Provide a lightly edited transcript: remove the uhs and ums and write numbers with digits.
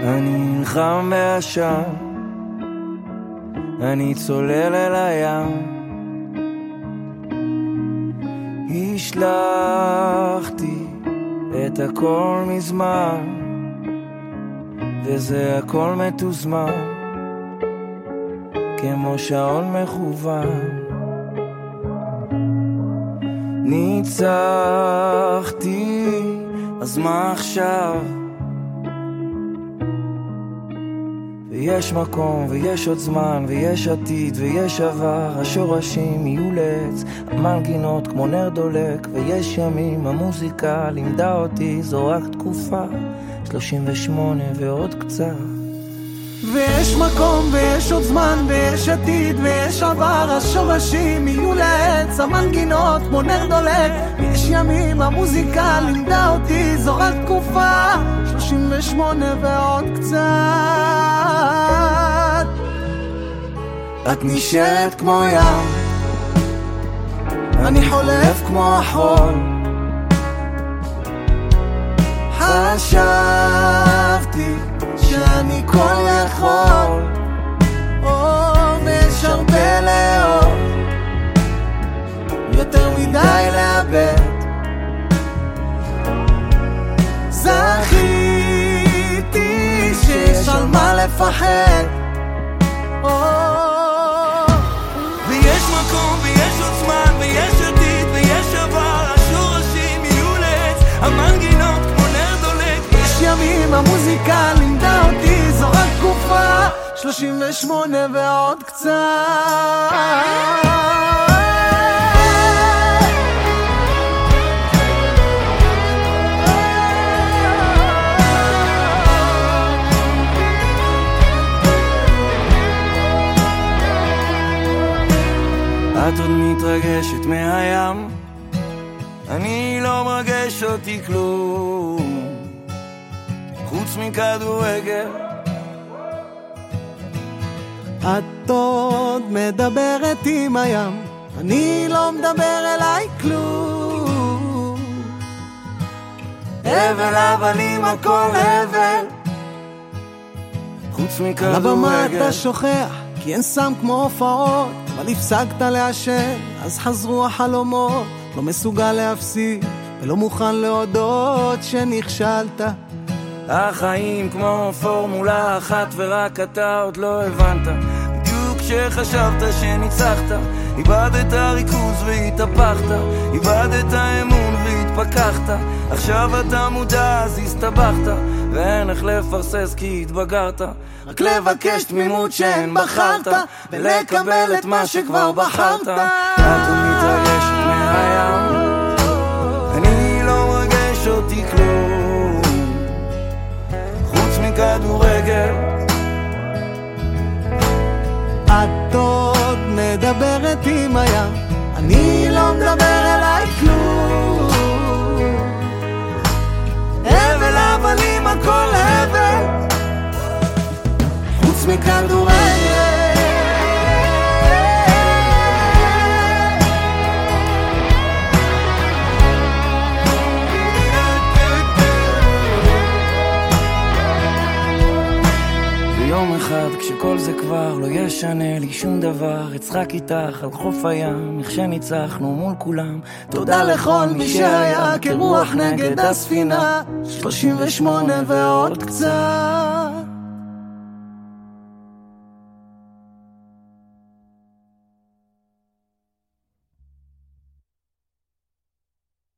אני נלחם בעשן, אני צולל אל הים, השלחתי את הכל מזמן, וזה הכל מתוזמן, כמו שעון מכוון. ניצחתי, אז מה עכשיו? ויש מקום, ויש עוד זמן, ויש עתיד, ויש עבר. השורשים יהיו לעץ, המנגינות כמו נר דולק. ויש ימים, המוזיקה לימדה אותי, זו רק תקופה, 38 ועוד קצת. ויש מקום, ויש עוד זמן, ויש עתיד, ויש עבר. השורשים יהיו לעץ, המנגינות כמו נר דולק. ויש ימים, המוזיקה לימדה אותי, זו רק תקופה, 38 ועוד קצת. את נשארת כמו ים, אני חולף כמו החול. חשבתי שאני כל יכול, ויש הרבה לאור, יותר מדי לאבד. זכיתי שיש על מה לפחד. ויש מקום, ויש עוד זמן, ויש עתיד, ויש עבר. השורשים יהיו לעץ, המנגינות כמו נר דולק. יש ימים, המוזיקה לימדה אותי, זו רק תקופה, 38 ועוד קצת. את עוד מתרגשת מהים, אני לא מרגש אותי כלום, חוץ מכדורגל. את עוד מדברת עם הים, אני לא מדבר אליי כלום. הבל הבלים הכל הבל, חוץ מכדורגל. על הבמה אתה שוכח, כי אין סם כמו הופעות, אבל הפסקת לעשן, אז חזרו החלומות. לא מסוגל להפסיק, ולא מוכן להודות שנכשלת. החיים כמו פורמולה אחת, ורק אתה עוד לא הבנת. בדיוק כשחשבת שניצחת, איבדת ריכוז והתהפכת, איבדת אמון והתפכחת. עכשיו אתה מודע אז הסתבכת, ואין איך לפרסס כי התבגרת. רק לבקש תמימות שאין בחרת, ולקבל את מה שכבר בחרת. את מתרגשת מהים, אני לא מרגש אותי כלום, חוץ מכדורגל. את עוד מדברת עם הים, אני לא מדבר אליי כלום. הבל הבלים הכל הבל, חוץ מכדורגל. ויום אחד כשכל זה כבר לא ישנה לי שום דבר, אצחק איתך על חוף הים, איך שניצחנו מול כולם. תודה לכל מי שהיה כרוח נגד הספינה, 38 ועוד קצת.